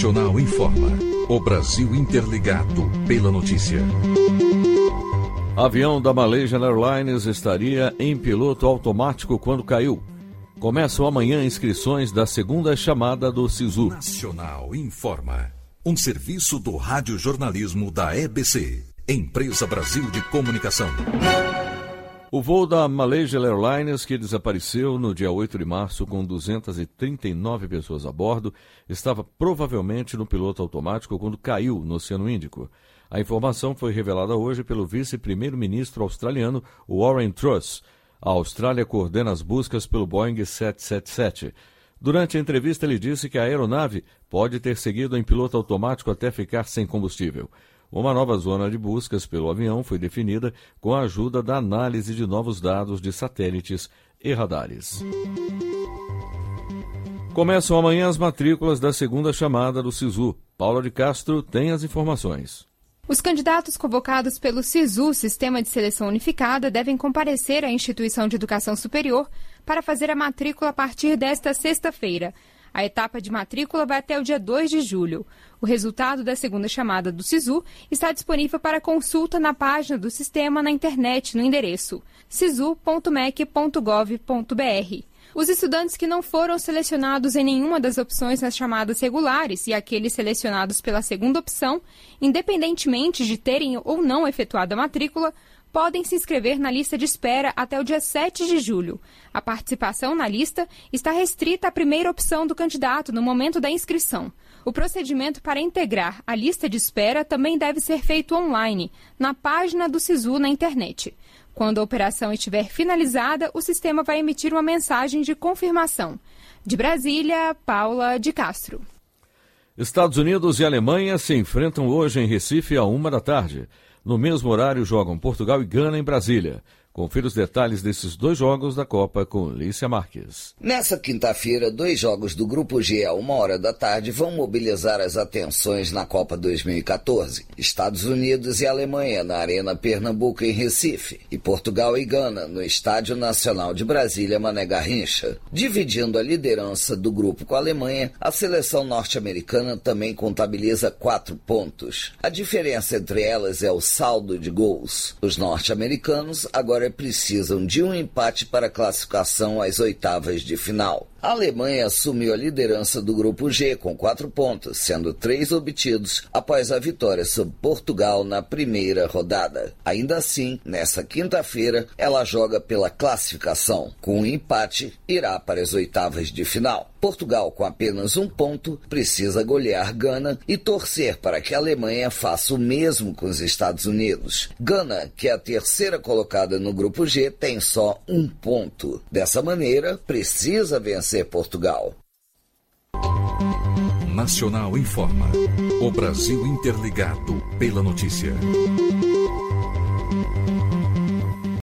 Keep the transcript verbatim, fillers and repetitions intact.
Nacional informa. O Brasil interligado pela notícia. Avião da Malaysian Airlines estaria em piloto automático quando caiu. Começam amanhã inscrições da segunda chamada do SISU. Nacional informa. Um serviço do radiojornalismo da E B C, Empresa Brasil de Comunicação. O voo da Malaysian Airlines, que desapareceu no dia oito de março com duzentas e trinta e nove pessoas a bordo, estava provavelmente no piloto automático quando caiu no Oceano Índico. A informação foi revelada hoje pelo vice-primeiro-ministro australiano Warren Truss. A Austrália coordena as buscas pelo Boeing sete sete sete. Durante a entrevista, ele disse que a aeronave pode ter seguido em piloto automático até ficar sem combustível. Uma nova zona de buscas pelo avião foi definida com a ajuda da análise de novos dados de satélites e radares. Começam amanhã as matrículas da segunda chamada do SISU. Paula de Castro tem as informações. Os candidatos convocados pelo SISU, Sistema de Seleção Unificada, devem comparecer à instituição de educação superior para fazer a matrícula a partir desta sexta-feira. A etapa de matrícula vai até o dia dois de julho. O resultado da segunda chamada do SISU está disponível para consulta na página do sistema na internet no endereço sisu ponto mec ponto gov ponto br. Os estudantes que não foram selecionados em nenhuma das opções nas chamadas regulares e aqueles selecionados pela segunda opção, independentemente de terem ou não efetuado a matrícula, podem se inscrever na lista de espera até o dia sete de julho. A participação na lista está restrita à primeira opção do candidato no momento da inscrição. O procedimento para integrar a lista de espera também deve ser feito online, na página do SISU na internet. Quando a operação estiver finalizada, o sistema vai emitir uma mensagem de confirmação. De Brasília, Paula de Castro. Estados Unidos e Alemanha se enfrentam hoje em Recife à uma da tarde. No mesmo horário jogam Portugal e Gana em Brasília. Confira os detalhes desses dois jogos da Copa com Lícia Marques. Nessa quinta-feira, dois jogos do Grupo G a uma hora da tarde vão mobilizar as atenções na Copa dois mil e catorze. Estados Unidos e Alemanha na Arena Pernambuco em Recife e Portugal e Gana no Estádio Nacional de Brasília, Mané Garrincha. Dividindo a liderança do grupo com a Alemanha, a seleção norte-americana também contabiliza quatro pontos. A diferença entre elas é o saldo de gols. Os norte-americanos agora precisam de um empate para a classificação às oitavas de final. A Alemanha assumiu a liderança do Grupo G com quatro pontos, sendo três obtidos após a vitória sobre Portugal na primeira rodada. Ainda assim, nessa quinta-feira, ela joga pela classificação. Com um empate, irá para as oitavas de final. Portugal, com apenas um ponto, precisa golear Gana e torcer para que a Alemanha faça o mesmo com os Estados Unidos. Gana, que é a terceira colocada no Grupo G, tem só um ponto. Dessa maneira, precisa vencer Portugal. Nacional informa. O Brasil interligado pela notícia.